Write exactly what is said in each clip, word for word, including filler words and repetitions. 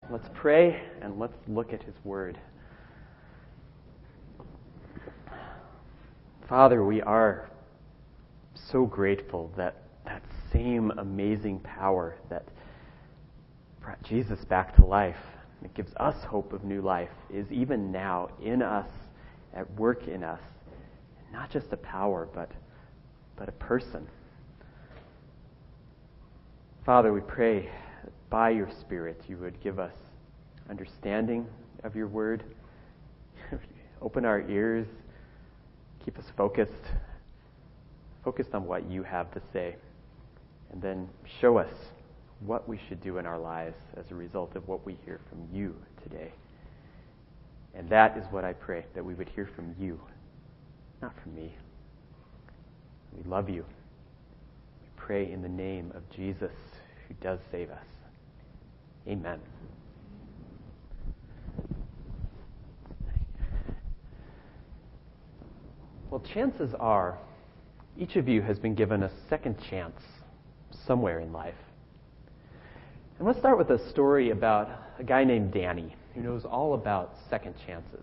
Let's pray and let's look at His Word. Father, we are so grateful that that same amazing power that brought Jesus back to life, it gives us hope of new life, is even now in us, at work in us. Not just a power, but, but a person. Father, we pray that by your Spirit you would give us understanding of your word, open our ears, keep us focused, focused on what you have to say, and then show us what we should do in our lives as a result of what we hear from you today. And that is what I pray, that we would hear from you, not from me. We love you. We pray in the name of Jesus, who does save us. Amen. Well, chances are each of you has been given a second chance somewhere in life. And let's start with a story about a guy named Danny who knows all about second chances.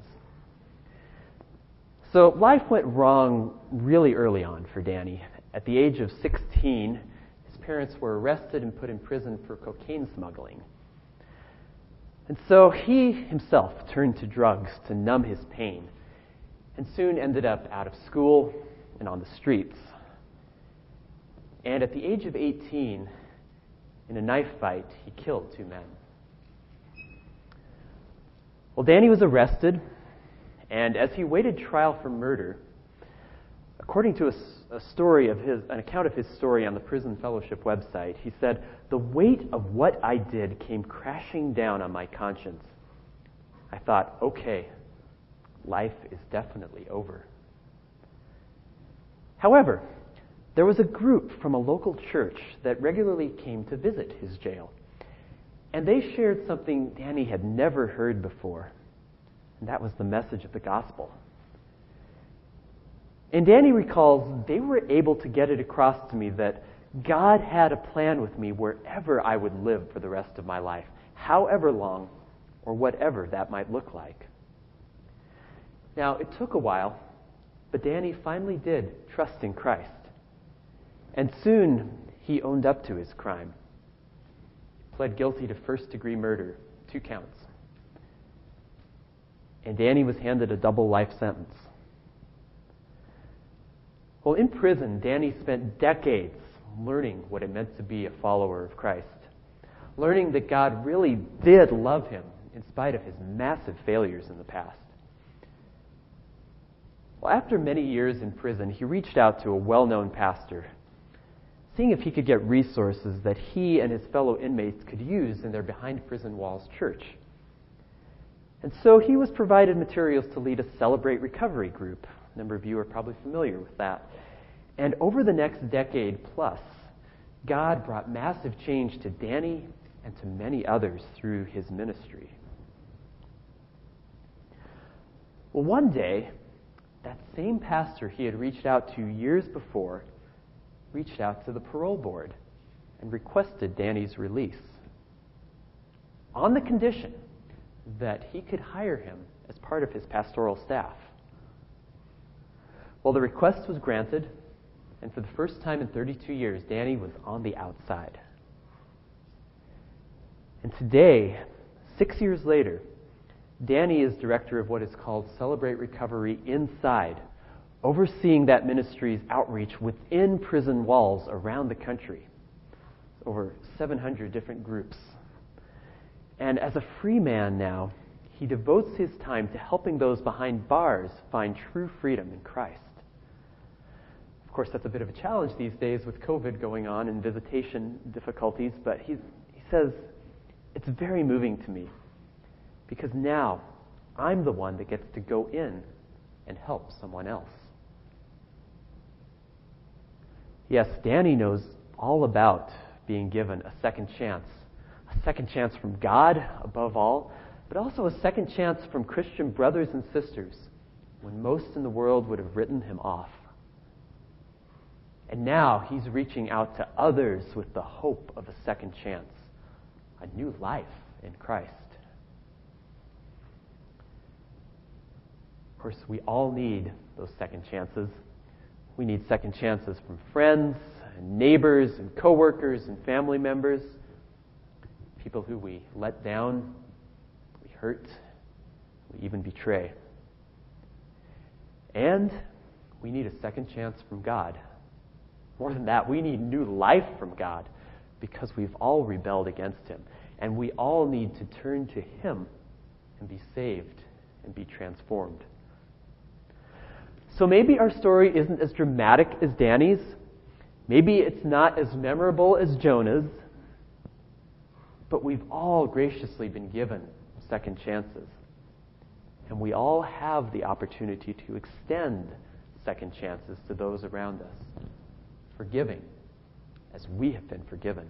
So life went wrong really early on for Danny. At the age of sixteen, his parents were arrested and put in prison for cocaine smuggling. And so he himself turned to drugs to numb his pain and soon ended up out of school and on the streets. And at the age of eighteen, in a knife fight, he killed two men. Well, Danny was arrested, and as he waited trial for murder, according to a, a story of his, an account of his story on the Prison Fellowship website, he said, "The weight of what I did came crashing down on my conscience. I thought, okay, life is definitely over." However, there was a group from a local church that regularly came to visit his jail. And they shared something Danny had never heard before. And that was the message of the gospel. And Danny recalls they were able to get it across to me that God had a plan with me wherever I would live for the rest of my life, however long or whatever that might look like. Now, it took a while, but Danny finally did trust in Christ. And soon he owned up to his crime. He pled guilty to first-degree murder, two counts. And Danny was handed a double life sentence. Well, in prison, Danny spent decades learning what it meant to be a follower of Christ, learning that God really did love him in spite of his massive failures in the past. Well, after many years in prison, he reached out to a well-known pastor, seeing if he could get resources that he and his fellow inmates could use in their behind prison walls church. And so he was provided materials to lead a Celebrate Recovery group. A number of you are probably familiar with that. And over the next decade plus, God brought massive change to Danny and to many others through his ministry. Well, one day, that same pastor he had reached out to years before reached out to the parole board and requested Danny's release on the condition that he could hire him as part of his pastoral staff. Well, the request was granted, and for the first time in thirty-two years, Danny was on the outside. And today, six years later, Danny is director of what is called Celebrate Recovery Inside, overseeing that ministry's outreach within prison walls around the country. Over seven hundred different groups. And as a free man now, he devotes his time to helping those behind bars find true freedom in Christ. Of course, that's a bit of a challenge these days with COVID going on and visitation difficulties, but he's, he says, it's very moving to me because now I'm the one that gets to go in and help someone else. Yes, Danny knows all about being given a second chance. A second chance from God, above all, but also a second chance from Christian brothers and sisters when most in the world would have written him off. And now he's reaching out to others with the hope of a second chance, a new life in Christ. course, we all need those second chances. We need second chances from friends and neighbors and coworkers and family members, people who we let down, we hurt, we even betray. And we need a second chance from God. More than that, we need new life from God because we've all rebelled against Him. And we all need to turn to Him and be saved and be transformed. So maybe our story isn't as dramatic as Danny's. Maybe it's not as memorable as Jonah's. But we've all graciously been given second chances. And we all have the opportunity to extend second chances to those around us, forgiving as we have been forgiven.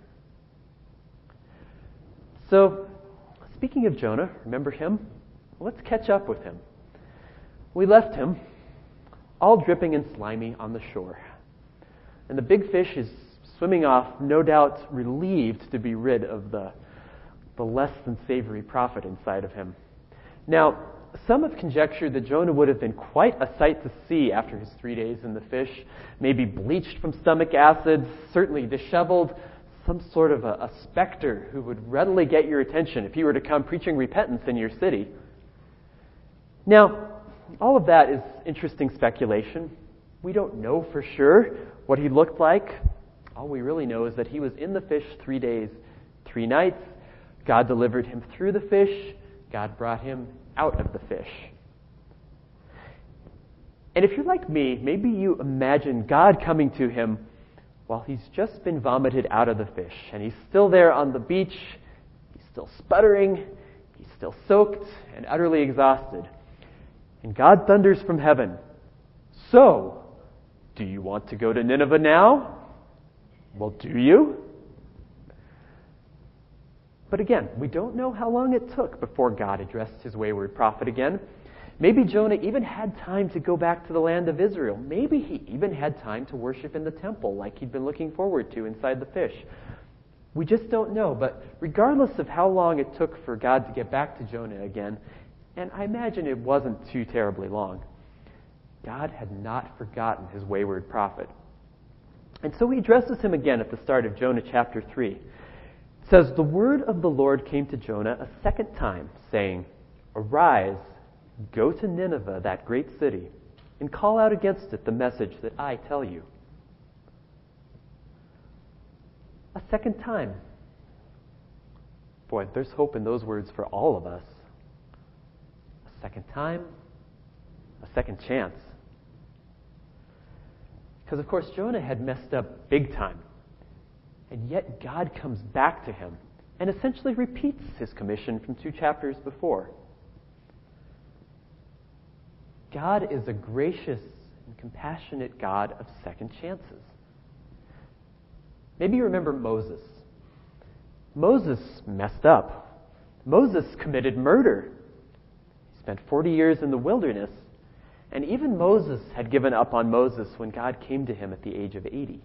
So, speaking of Jonah, remember him? Let's catch up with him. We left him, all dripping and slimy, on the shore. And the big fish is swimming off, no doubt relieved to be rid of the, the less than savory prophet inside of him. Now, some have conjectured that Jonah would have been quite a sight to see after his three days in the fish, maybe bleached from stomach acids, certainly disheveled, some sort of a, a specter who would readily get your attention if he were to come preaching repentance in your city. Now, all of that is interesting speculation. We don't know for sure what he looked like. All we really know is that he was in the fish three days, three nights. God delivered him through the fish. God brought him out of the fish. And if you're like me, maybe you imagine God coming to him while he's just been vomited out of the fish, and he's still there on the beach, he's still sputtering, he's still soaked and utterly exhausted. And God thunders from heaven, "So, do you want to go to Nineveh now? Well, do you?" But again, we don't know how long it took before God addressed his wayward prophet again. Maybe Jonah even had time to go back to the land of Israel. Maybe he even had time to worship in the temple like he'd been looking forward to inside the fish. We just don't know. But regardless of how long it took for God to get back to Jonah again, and I imagine it wasn't too terribly long, God had not forgotten his wayward prophet. And so he addresses him again at the start of Jonah chapter three. It says, "The word of the Lord came to Jonah a second time, saying, 'Arise, go to Nineveh, that great city, and call out against it the message that I tell you.'" A second time. Boy, there's hope in those words for all of us. A second time, a second chance. Because, of course, Jonah had messed up big time. And yet God comes back to him and essentially repeats his commission from two chapters before. God is a gracious and compassionate God of second chances. Maybe you remember Moses. Moses messed up. Moses committed murder. He spent forty years in the wilderness. And even Moses had given up on Moses when God came to him at the age of eighty.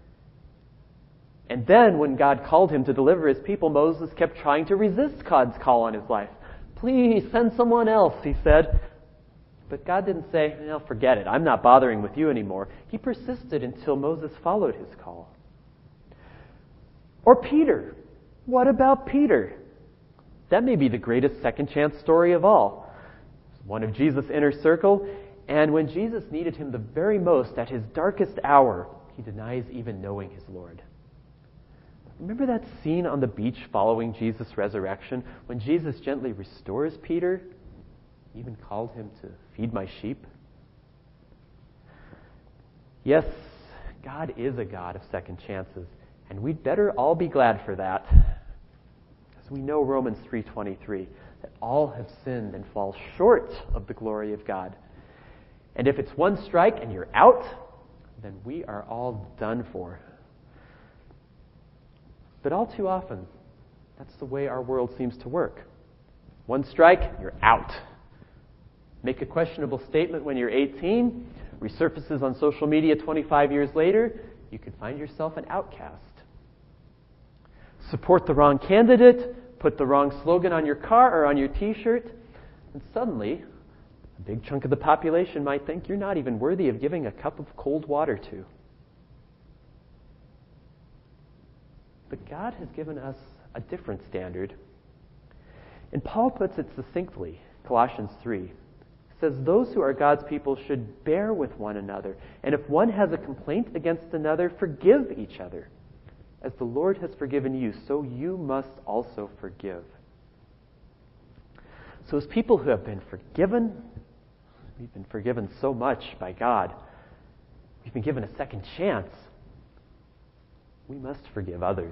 And then when God called him to deliver his people, Moses kept trying to resist God's call on his life. "Please, send someone else," he said. But God didn't say, "No, forget it. I'm not bothering with you anymore." He persisted until Moses followed his call. Or Peter. What about Peter? That may be the greatest second chance story of all. One of Jesus' inner circle, and when Jesus needed him the very most at his darkest hour, he denies even knowing his Lord. Remember that scene on the beach following Jesus' resurrection when Jesus gently restores Peter, even called him to feed my sheep? Yes, God is a God of second chances, and we'd better all be glad for that. As we know Romans three twenty-three, that all have sinned and fall short of the glory of God. And if it's one strike and you're out, then we are all done for. But all too often, that's the way our world seems to work. One strike, you're out. Make a questionable statement when you're eighteen, resurfaces on social media twenty-five years later, you could find yourself an outcast. Support the wrong candidate, put the wrong slogan on your car or on your t-shirt, and suddenly, A big chunk of the population might think you're not even worthy of giving a cup of cold water to. But God has given us a different standard. And Paul puts it succinctly, Colossians three. Says those who are God's people should bear with one another. And if one has a complaint against another, forgive each other. As the Lord has forgiven you, so you must also forgive. So as people who have been forgiven, we've been forgiven so much by God, we've been given a second chance. We must forgive others.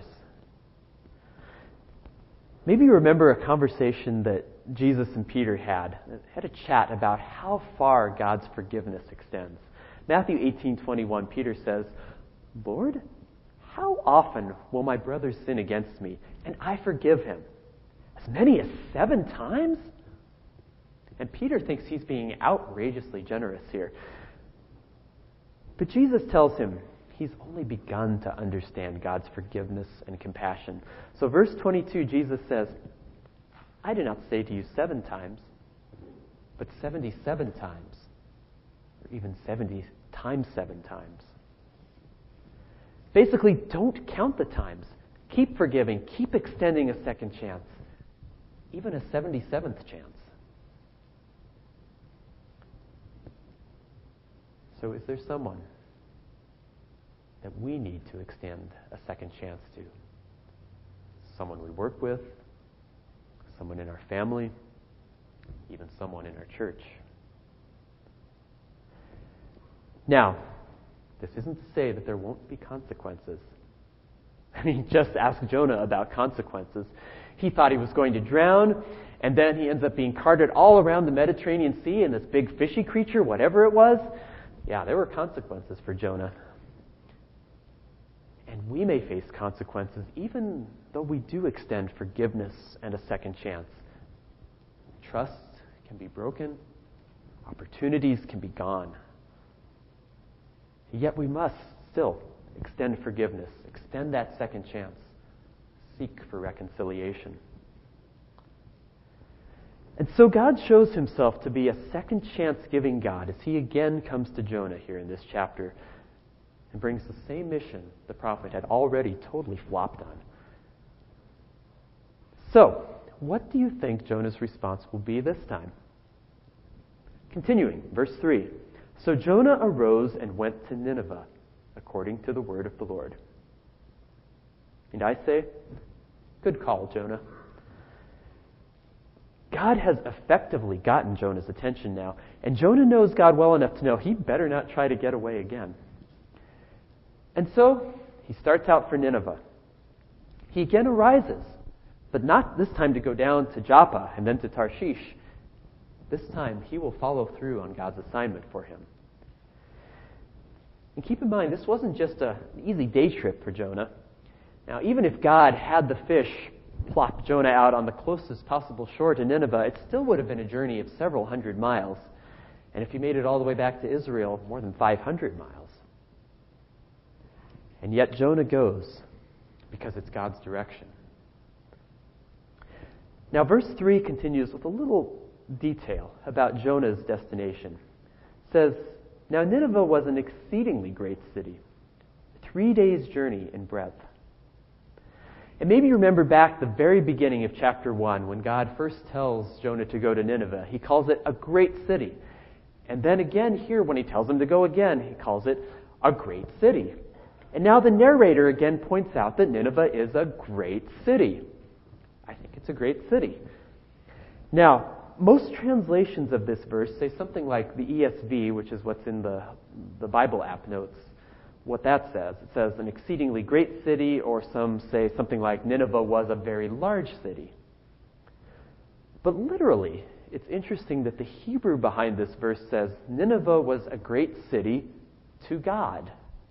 Maybe you remember a conversation that Jesus and Peter had, had a chat about how far God's forgiveness extends. Matthew eighteen twenty-one, Peter says, Lord, how often will my brother sin against me, and I forgive him? As many as seven times? And Peter thinks he's being outrageously generous here. But Jesus tells him he's only begun to understand God's forgiveness and compassion. So verse twenty-two, Jesus says, I do not say to you seven times, but seventy-seven times, or even seventy times seven times. Basically, don't count the times. Keep forgiving. Keep extending a second chance, even a seventy-seventh chance. So is there someone that we need to extend a second chance to? Someone we work with, someone in our family, even someone in our church. Now, this isn't to say that there won't be consequences. I mean, just ask Jonah about consequences. He thought he was going to drown, and then he ends up being carted all around the Mediterranean Sea in this big fishy creature, whatever it was. Yeah, there were consequences for Jonah. And we may face consequences even though we do extend forgiveness and a second chance. Trust can be broken. Opportunities can be gone. Yet we must still extend forgiveness, extend that second chance, seek for reconciliation. And so God shows himself to be a second chance giving God as he again comes to Jonah here in this chapter and brings the same mission the prophet had already totally flopped on. So, what do you think Jonah's response will be this time? Continuing, verse three. So Jonah arose and went to Nineveh, according to the word of the Lord. And I say, good call, Jonah. God has effectively gotten Jonah's attention now, and Jonah knows God well enough to know he better not try to get away again. And so he starts out for Nineveh. He again arises, but not this time to go down to Joppa and then to Tarshish. This time he will follow through on God's assignment for him. And keep in mind, this wasn't just an easy day trip for Jonah. Now, even if God had the fish plop Jonah out on the closest possible shore to Nineveh, it still would have been a journey of several hundred miles. And if he made it all the way back to Israel, more than five hundred miles. And yet Jonah goes because it's God's direction. Now, verse three continues with a little detail about Jonah's destination. It says, now Nineveh was an exceedingly great city, three days' journey in breadth. And maybe you remember back the very beginning of chapter one, when God first tells Jonah to go to Nineveh. He calls it a great city. And then again here, when he tells him to go again, he calls it a great city. And now the narrator again points out that Nineveh is a great city. I think it's a great city. Now, most translations of this verse say something like the E S V, which is what's in the, the Bible app notes, what that says. It says an exceedingly great city, or some say something like Nineveh was a very large city. But literally, it's interesting that the Hebrew behind this verse says Nineveh was a great city to God.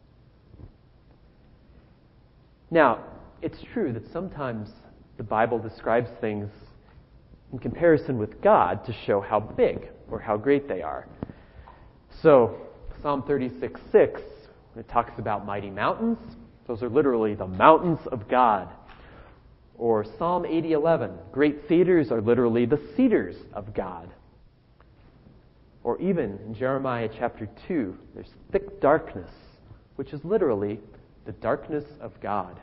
Now, it's true that sometimes the Bible describes things in comparison with God to show how big or how great they are. So, Psalm thirty-six six, when it talks about mighty mountains, those are literally the mountains of God. Or Psalm eighty eleven, great cedars are literally the cedars of God. Or even in Jeremiah chapter two, there's thick darkness, which is literally the darkness of God.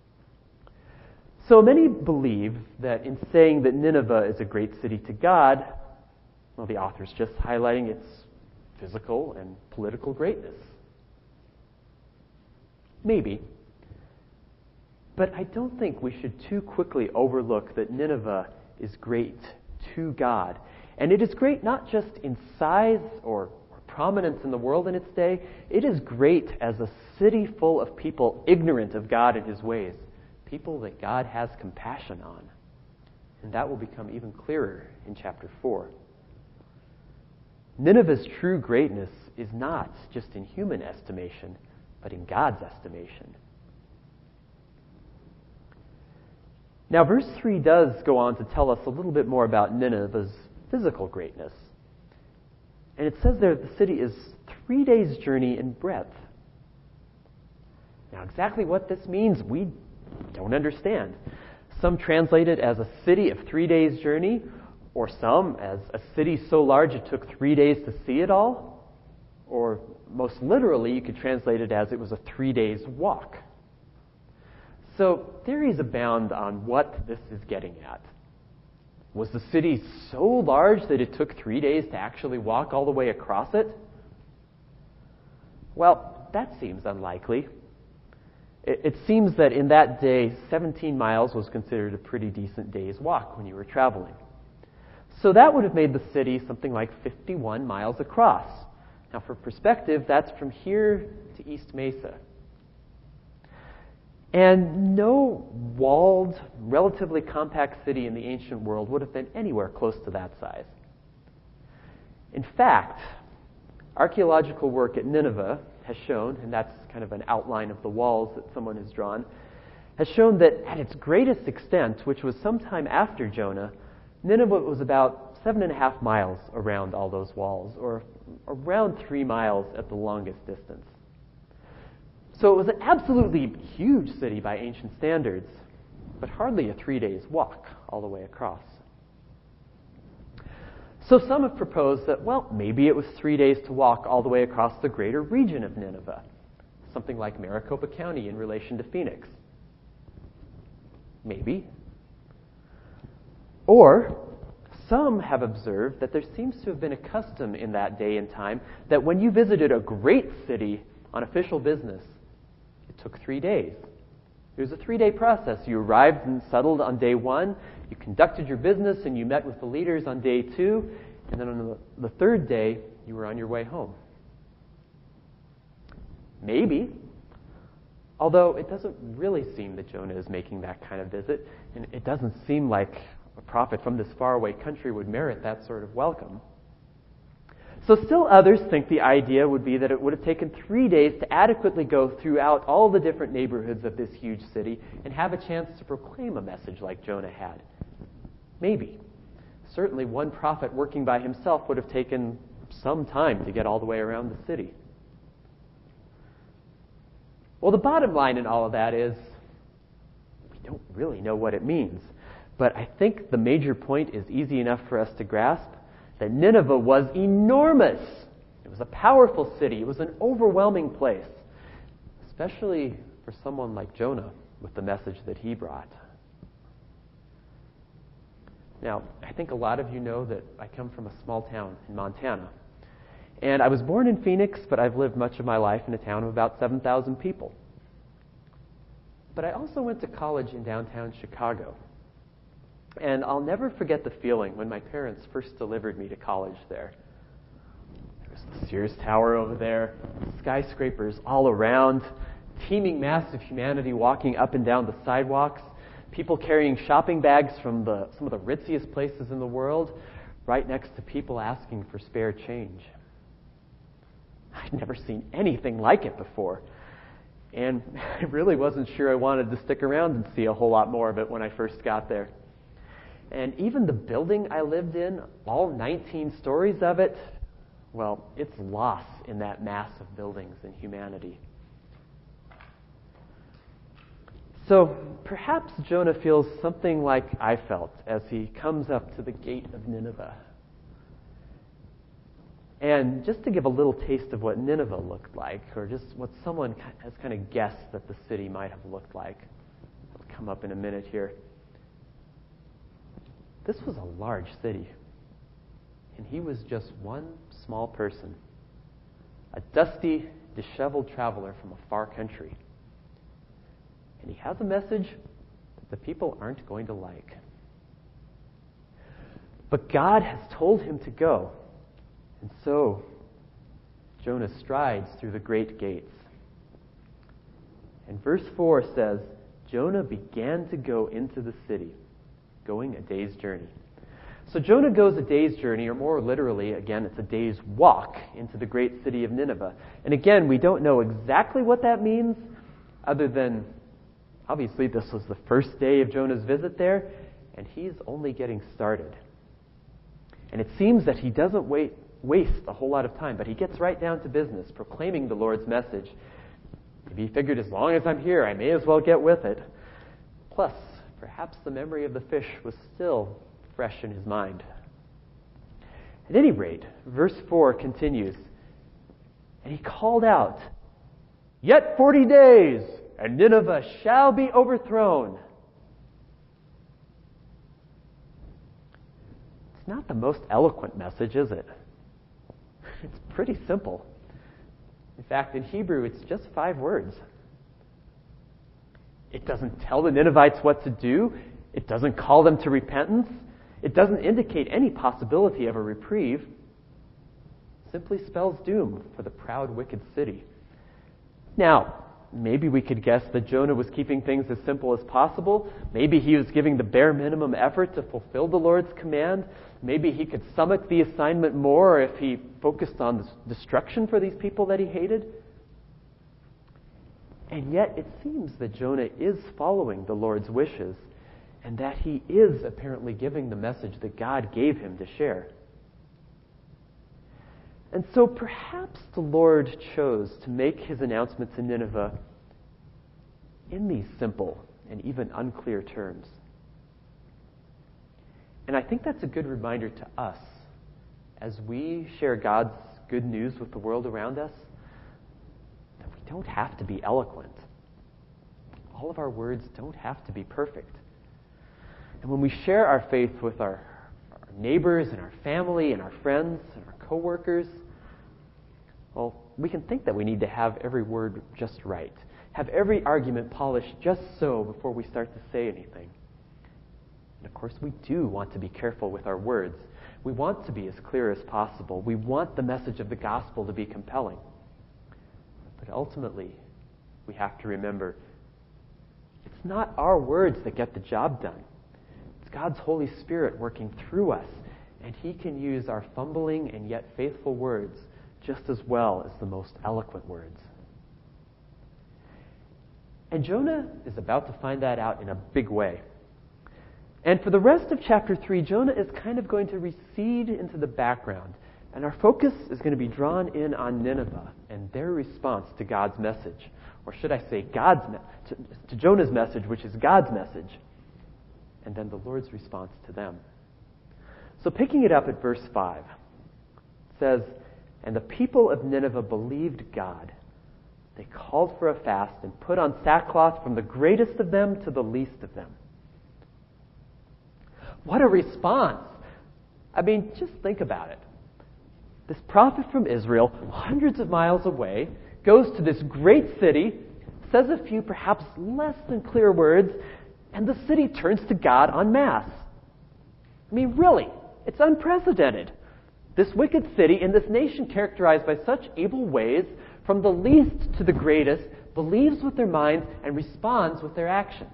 So many believe that in saying that Nineveh is a great city to God, well, the author's just highlighting its physical and political greatness. Maybe. But I don't think we should too quickly overlook that Nineveh is great to God. And it is great not just in size or, or prominence in the world in its day. It is great as a city full of people ignorant of God and His ways. People that God has compassion on. And that will become even clearer in chapter four. Nineveh's true greatness is not just in human estimation, but in God's estimation. Now, verse three does go on to tell us a little bit more about Nineveh's physical greatness. And it says there that the city is three days' journey in breadth. Now, exactly what this means, we don't understand. Some translate it as a city of three days' journey, or some as a city so large it took three days to see it all. Or most literally, you could translate it as it was a three days walk. So theories abound on what this is getting at. Was the city so large that it took three days to actually walk all the way across it? Well, that seems unlikely. It, it seems that in that day, seventeen miles was considered a pretty decent day's walk when you were traveling. So that would have made the city something like fifty-one miles across. Now, for perspective, that's from here to East Mesa. And no walled, relatively compact city in the ancient world would have been anywhere close to that size. In fact, archaeological work at Nineveh has shown, and that's kind of an outline of the walls that someone has drawn, has shown that at its greatest extent, which was sometime after Jonah, Nineveh was about seven and a half miles around all those walls, or around three miles at the longest distance. So it was an absolutely huge city by ancient standards, but hardly a three days walk all the way across. So some have proposed that, well, maybe it was three days to walk all the way across the greater region of Nineveh, something like Maricopa County in relation to Phoenix. Maybe. Or some have observed that there seems to have been a custom in that day and time that when you visited a great city on official business, it took three days. It was a three-day process. You arrived and settled on day one, you conducted your business, and you met with the leaders on day two, and then on the, the third day, you were on your way home. Maybe. Although it doesn't really seem that Jonah is making that kind of visit, and it doesn't seem like a prophet from this faraway country would merit that sort of welcome. So still others think the idea would be that it would have taken three days to adequately go throughout all the different neighborhoods of this huge city and have a chance to proclaim a message like Jonah had. Maybe. Certainly one prophet working by himself would have taken some time to get all the way around the city. Well, the bottom line in all of that is we don't really know what it means. But I think the major point is easy enough for us to grasp, that Nineveh was enormous. It was a powerful city. It was an overwhelming place, especially for someone like Jonah with the message that he brought. Now, I think a lot of you know that I come from a small town in Montana. And I was born in Phoenix, but I've lived much of my life in a town of about seven thousand people. But I also went to college in downtown Chicago. And I'll never forget the feeling when my parents first delivered me to college there. There was the Sears Tower over there, skyscrapers all around, teeming mass of humanity walking up and down the sidewalks, people carrying shopping bags from the, some of the ritziest places in the world, right next to people asking for spare change. I'd never seen anything like it before. And I really wasn't sure I wanted to stick around and see a whole lot more of it when I first got there. And even the building I lived in, all nineteen stories of it, well, it's lost in that mass of buildings and humanity. So perhaps Jonah feels something like I felt as he comes up to the gate of Nineveh. And just to give a little taste of what Nineveh looked like, or just what someone has kind of guessed that the city might have looked like, it'll come up in a minute here. This was a large city, and he was just one small person, a dusty, disheveled traveler from a far country. And he has a message that the people aren't going to like. But God has told him to go. And so, Jonah strides through the great gates. And verse four says, Jonah began to go into the city, going a day's journey. So Jonah goes a day's journey, or more literally, again, it's a day's walk into the great city of Nineveh. And again, we don't know exactly what that means, other than, obviously, this was the first day of Jonah's visit there, and he's only getting started. And it seems that he doesn't wait waste a whole lot of time, but he gets right down to business, proclaiming the Lord's message. Maybe he figured, as long as I'm here, I may as well get with it. Plus, perhaps the memory of the fish was still fresh in his mind. At any rate, verse four continues, and he called out, "Yet forty days, and Nineveh shall be overthrown." It's not the most eloquent message, is it? It's pretty simple. In fact, in Hebrew, it's just five words. It doesn't tell the Ninevites what to do. It doesn't call them to repentance. It doesn't indicate any possibility of a reprieve. It simply spells doom for the proud, wicked city. Now, maybe we could guess that Jonah was keeping things as simple as possible. Maybe he was giving the bare minimum effort to fulfill the Lord's command. Maybe he could stomach the assignment more if he focused on the destruction for these people that he hated. And yet it seems that Jonah is following the Lord's wishes, and that he is apparently giving the message that God gave him to share. And so perhaps the Lord chose to make his announcement to Nineveh in these simple and even unclear terms. And I think that's a good reminder to us as we share God's good news with the world around us, that we don't have to be eloquent. All of our words don't have to be perfect. And when we share our faith with our, our neighbors and our family and our friends and our coworkers, well, we can think that we need to have every word just right, have every argument polished just so before we start to say anything. And of course, we do want to be careful with our words. We want to be as clear as possible. We want the message of the gospel to be compelling. But ultimately, we have to remember, it's not our words that get the job done. It's God's Holy Spirit working through us, and He can use our fumbling and yet faithful words just as well as the most eloquent words. And Jonah is about to find that out in a big way. And for the rest of chapter three, Jonah is kind of going to recede into the background. And our focus is going to be drawn in on Nineveh and their response to God's message. Or should I say, God's me- to, to Jonah's message, which is God's message. And then the Lord's response to them. So picking it up at verse five, it says, "And the people of Nineveh believed God. They called for a fast and put on sackcloth from the greatest of them to the least of them." What a response! I mean, just think about it. This prophet from Israel, hundreds of miles away, goes to this great city, says a few perhaps less than clear words, and the city turns to God en masse. I mean, really, it's unprecedented. This wicked city in this nation characterized by such evil ways, from the least to the greatest, believes with their minds and responds with their actions.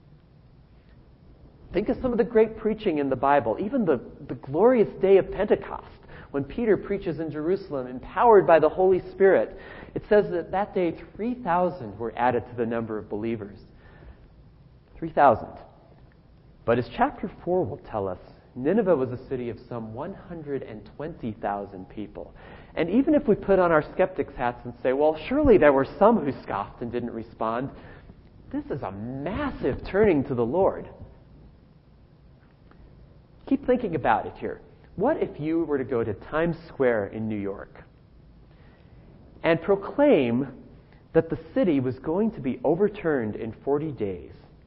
Think of some of the great preaching in the Bible, even the, the glorious day of Pentecost, when Peter preaches in Jerusalem, empowered by the Holy Spirit. It says that that day three thousand were added to the number of believers. three thousand. But as chapter four will tell us, Nineveh was a city of some one hundred twenty thousand people. And even if we put on our skeptics' hats and say, well, surely there were some who scoffed and didn't respond, this is a massive turning to the Lord. Keep thinking about it here. What if you were to go to Times Square in New York and proclaim that the city was going to be overturned in forty days,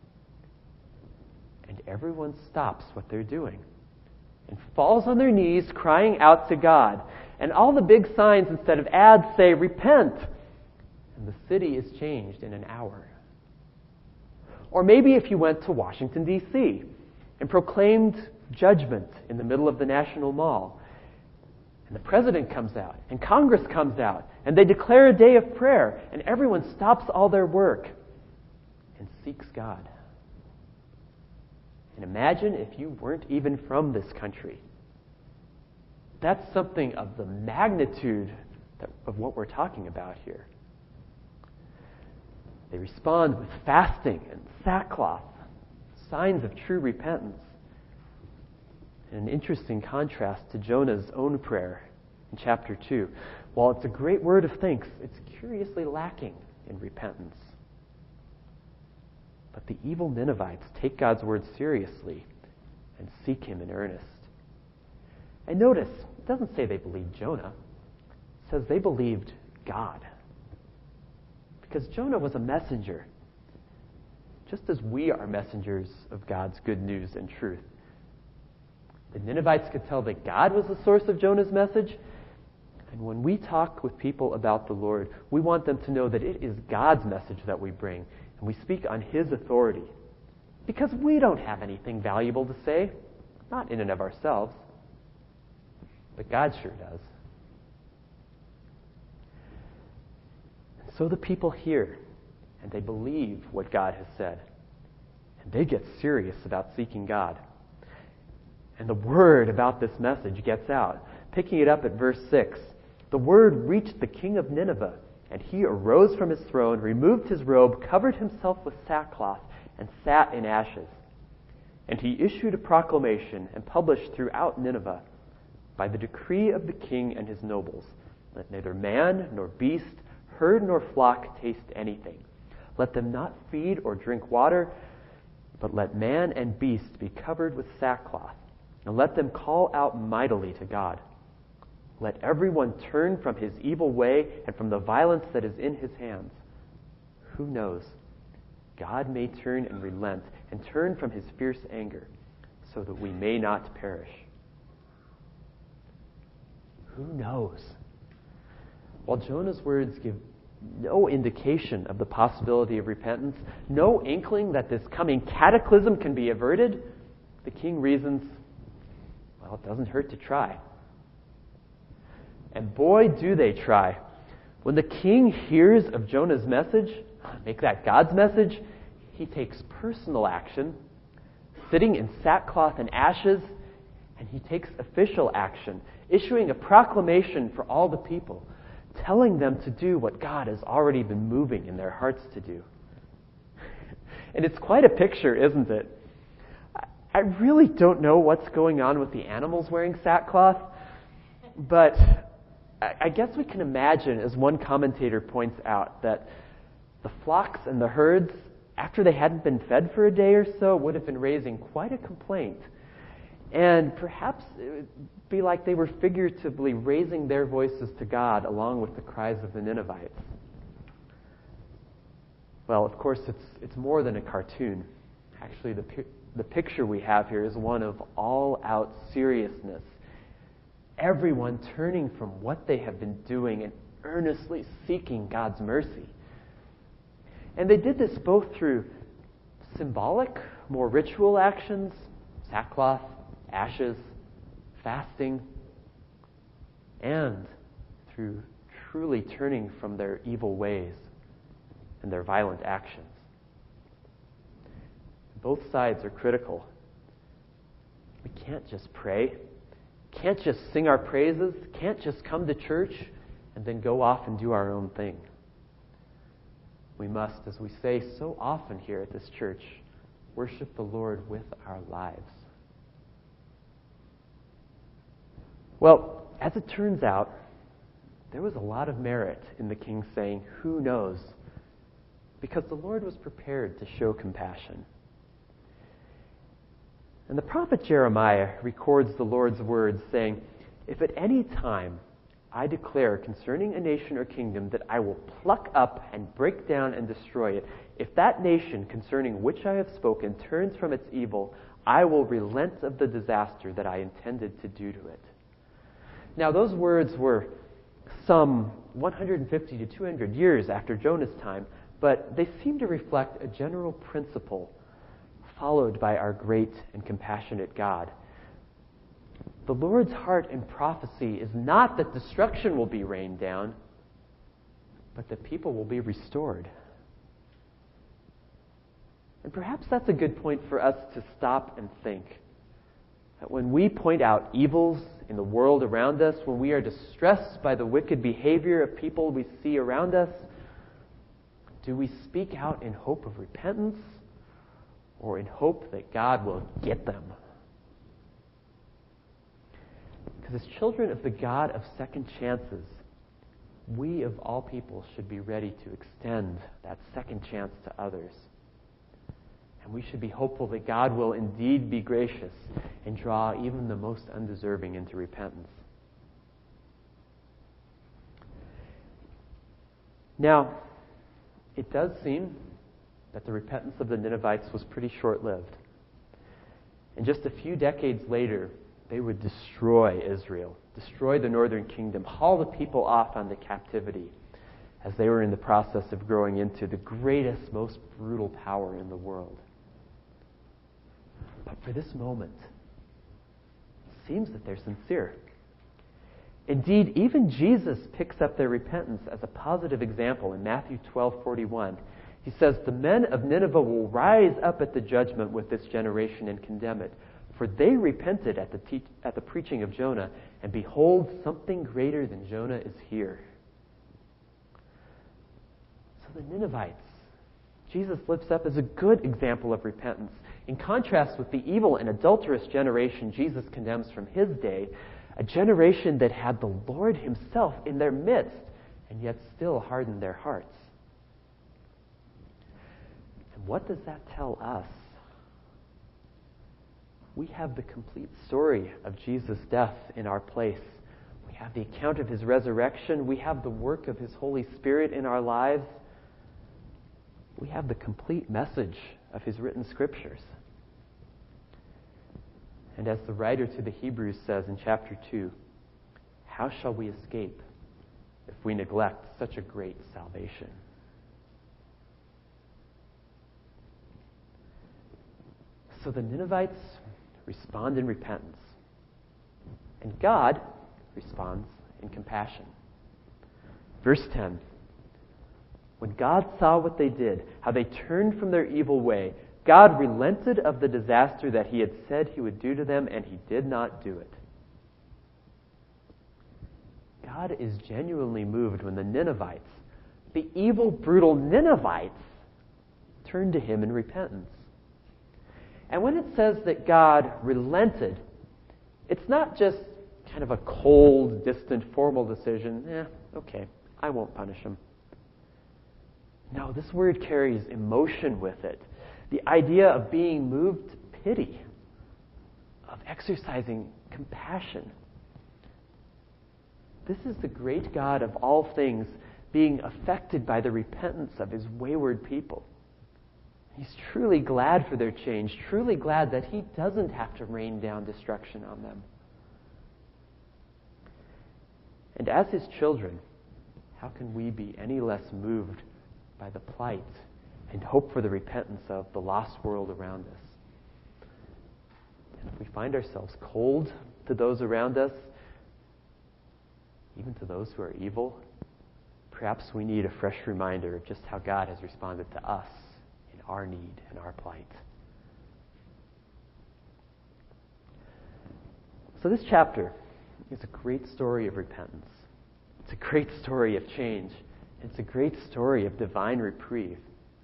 and everyone stops what they're doing and falls on their knees crying out to God, and all the big signs instead of ads say, "Repent," and the city is changed in an hour? Or maybe if you went to Washington, D C and proclaimed judgment in the middle of the National Mall, and the president comes out, and Congress comes out, and they declare a day of prayer, and everyone stops all their work and seeks God. And imagine if you weren't even from this country. That's something of the magnitude of what we're talking about here. They respond with fasting and sackcloth, signs of true repentance. An interesting contrast to Jonah's own prayer in chapter two. While it's a great word of thanks, it's curiously lacking in repentance. But the evil Ninevites take God's word seriously and seek him in earnest. And notice, it doesn't say they believed Jonah. It says they believed God. Because Jonah was a messenger, just as we are messengers of God's good news and truth. The Ninevites could tell that God was the source of Jonah's message. And when we talk with people about the Lord, we want them to know that it is God's message that we bring. And we speak on his authority. Because we don't have anything valuable to say, not in and of ourselves. But God sure does. So the people hear, and they believe what God has said. And they get serious about seeking God. And the word about this message gets out. Picking it up at verse six. The word reached the king of Nineveh, and he arose from his throne, removed his robe, covered himself with sackcloth, and sat in ashes. And he issued a proclamation and published throughout Nineveh, by the decree of the king and his nobles, let neither man nor beast, herd nor flock taste anything. Let them not feed or drink water, but let man and beast be covered with sackcloth, and let them call out mightily to God. Let everyone turn from his evil way and from the violence that is in his hands. Who knows? God may turn and relent and turn from his fierce anger, so that we may not perish. Who knows? While Jonah's words give no indication of the possibility of repentance, no inkling that this coming cataclysm can be averted, the king reasons, well, it doesn't hurt to try. And boy, do they try. When the king hears of Jonah's message, make that God's message, he takes personal action, sitting in sackcloth and ashes, and he takes official action, issuing a proclamation for all the people, telling them to do what God has already been moving in their hearts to do. And it's quite a picture, isn't it? I really don't know what's going on with the animals wearing sackcloth, but I guess we can imagine, as one commentator points out, that the flocks and the herds, after they hadn't been fed for a day or so, would have been raising quite a complaint. And perhaps it would be like they were figuratively raising their voices to God along with the cries of the Ninevites. Well, of course, it's it's more than a cartoon. Actually, the the picture we have here is one of all-out seriousness. Everyone turning from what they have been doing and earnestly seeking God's mercy. And they did this both through symbolic, more ritual actions, sackcloth, ashes, fasting, and through truly turning from their evil ways and their violent actions. Both sides are critical. We can't just pray, can't just sing our praises, can't just come to church and then go off and do our own thing. We must, as we say so often here at this church, worship the Lord with our lives. Well, as it turns out, there was a lot of merit in the king saying, "Who knows?" because the Lord was prepared to show compassion. And the prophet Jeremiah records the Lord's words, saying, "If at any time I declare concerning a nation or kingdom that I will pluck up and break down and destroy it, if that nation concerning which I have spoken turns from its evil, I will relent of the disaster that I intended to do to it." Now, those words were some one hundred fifty to two hundred years after Jonah's time, but they seem to reflect a general principle followed by our great and compassionate God. The Lord's heart in prophecy is not that destruction will be rained down, but that people will be restored. And perhaps that's a good point for us to stop and think. That when we point out evils in the world around us, when we are distressed by the wicked behavior of people we see around us, do we speak out in hope of repentance or in hope that God will get them? Because as children of the God of second chances, we of all people should be ready to extend that second chance to others. And we should be hopeful that God will indeed be gracious and draw even the most undeserving into repentance. Now, it does seem that the repentance of the Ninevites was pretty short-lived. And just a few decades later, they would destroy Israel, destroy the northern kingdom, haul the people off onto captivity as they were in the process of growing into the greatest, most brutal power in the world. But for this moment, it seems that they're sincere. Indeed, even Jesus picks up their repentance as a positive example in Matthew twelve forty-one. He says, "The men of Nineveh will rise up at the judgment with this generation and condemn it. For they repented at the, te- at the preaching of Jonah, and behold, something greater than Jonah is here." So the Ninevites, Jesus lifts up as a good example of repentance. In contrast with the evil and adulterous generation Jesus condemns from his day, a generation that had the Lord himself in their midst, and yet still hardened their hearts. And what does that tell us? We have the complete story of Jesus' death in our place. We have the account of his resurrection. We have the work of his Holy Spirit in our lives. We have the complete message of his written scriptures. And as the writer to the Hebrews says in chapter two, how shall we escape if we neglect such a great salvation? So the Ninevites respond in repentance. And God responds in compassion. Verse ten. When God saw what they did, how they turned from their evil way, God relented of the disaster that he had said he would do to them, and he did not do it. God is genuinely moved when the Ninevites, the evil, brutal Ninevites, turn to him in repentance. And when it says that God relented, it's not just kind of a cold, distant, formal decision. Eh, okay, I won't punish him. No, this word carries emotion with it. The idea of being moved to pity, of exercising compassion. This is the great God of all things being affected by the repentance of his wayward people. He's truly glad for their change, truly glad that he doesn't have to rain down destruction on them. And as his children, how can we be any less moved by the plight and hope for the repentance of the lost world around us? And if we find ourselves cold to those around us, even to those who are evil, perhaps we need a fresh reminder of just how God has responded to us in our need and our plight. So this chapter is a great story of repentance. It's a great story of change. It's a great story of divine reprieve.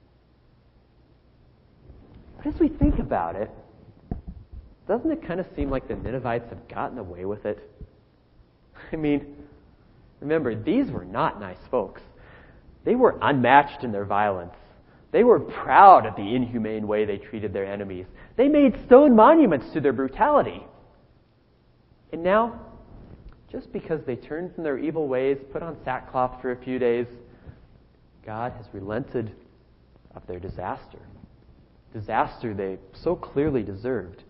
But as we think about it, doesn't it kind of seem like the Ninevites have gotten away with it? I mean, remember, these were not nice folks. They were unmatched in their violence. They were proud of the inhumane way they treated their enemies. They made stone monuments to their brutality. And now, just because they turned from their evil ways, put on sackcloth for a few days, God has relented of their disaster. Disaster they so clearly deserved.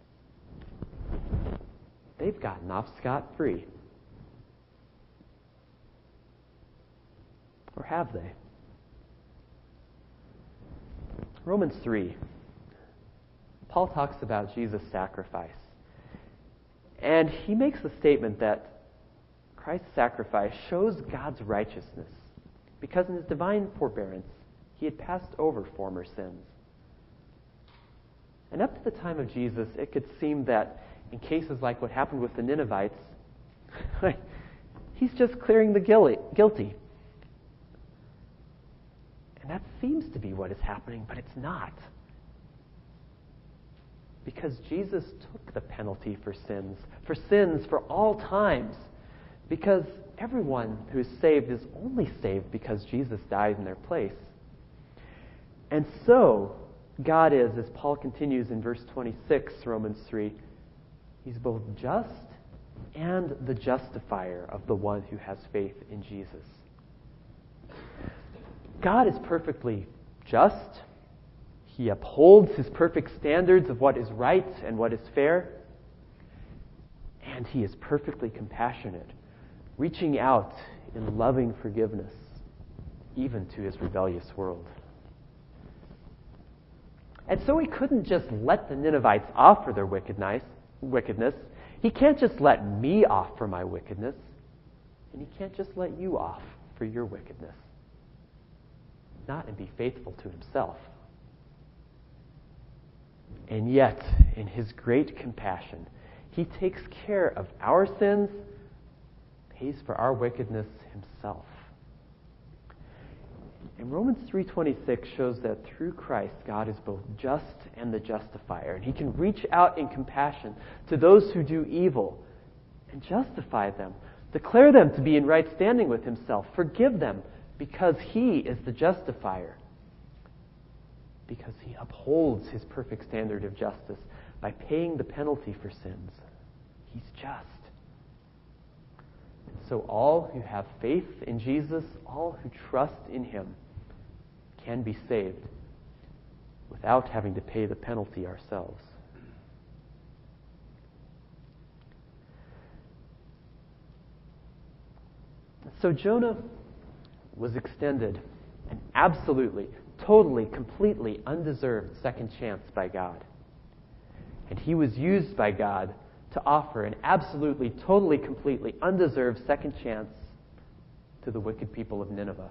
They've gotten off scot-free. Or have they? Romans three. Paul talks about Jesus' sacrifice. And he makes the statement that Christ's sacrifice shows God's righteousness because in his divine forbearance, he had passed over former sins. And up to the time of Jesus, it could seem that in cases like what happened with the Ninevites, he's just clearing the guilty. And that seems to be what is happening, but it's not. Because Jesus took the penalty for sins, for sins for all times. Because everyone who is saved is only saved because Jesus died in their place. And so, God is, as Paul continues in verse twenty-six, Romans three, he's both just and the justifier of the one who has faith in Jesus. God is perfectly just. He upholds his perfect standards of what is right and what is fair. And he is perfectly compassionate, reaching out in loving forgiveness, even to his rebellious world. And so he couldn't just let the Ninevites off for their wickedness. wickedness. He can't just let me off for my wickedness. And he can't just let you off for your wickedness. Not and be faithful to himself. And yet, in his great compassion, he takes care of our sins, pays for our wickedness himself. And Romans three twenty-six shows that through Christ, God is both just and the justifier. And he can reach out in compassion to those who do evil and justify them, declare them to be in right standing with himself, forgive them because he is the justifier. Because he upholds his perfect standard of justice by paying the penalty for sins. He's just. So all who have faith in Jesus, all who trust in him, can be saved without having to pay the penalty ourselves. So Jonah was extended an absolutely, totally, completely undeserved second chance by God. And he was used by God to offer an absolutely, totally, completely undeserved second chance to the wicked people of Nineveh.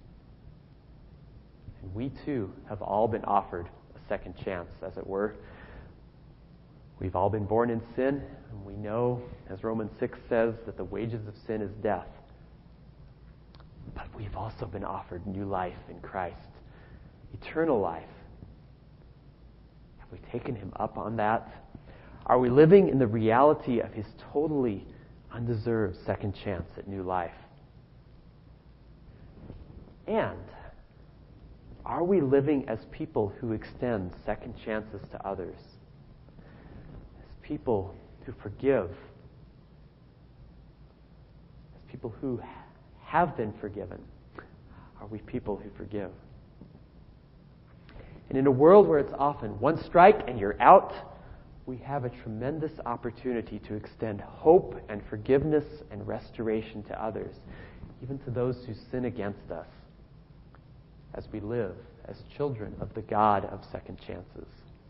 And we too have all been offered a second chance, as it were. We've all been born in sin, and we know, as Romans six says, that the wages of sin is death. But we've also been offered new life in Christ, eternal life. Have we taken him up on that? Are we living in the reality of his totally undeserved second chance at new life? And are we living as people who extend second chances to others? As people who forgive? As people who have been forgiven? Are we people who forgive? And in a world where it's often one strike and you're out, we have a tremendous opportunity to extend hope and forgiveness and restoration to others, even to those who sin against us, as we live as children of the God of second chances.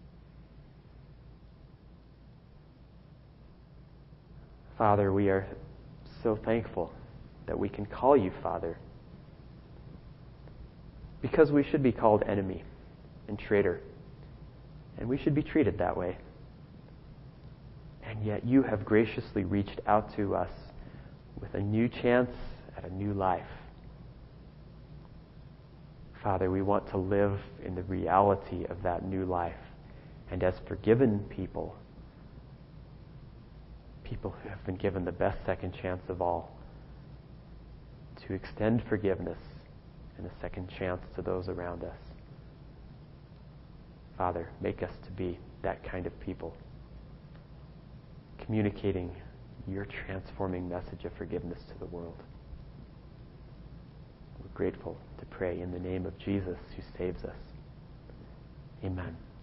Father, we are so thankful that we can call you Father, because we should be called enemy and traitor, and we should be treated that way. And yet you have graciously reached out to us with a new chance at a new life. Father, we want to live in the reality of that new life. And as forgiven people, people who have been given the best second chance of all, to extend forgiveness and a second chance to those around us. Father, make us to be that kind of people, communicating your transforming message of forgiveness to the world. We're grateful to pray in the name of Jesus who saves us. Amen.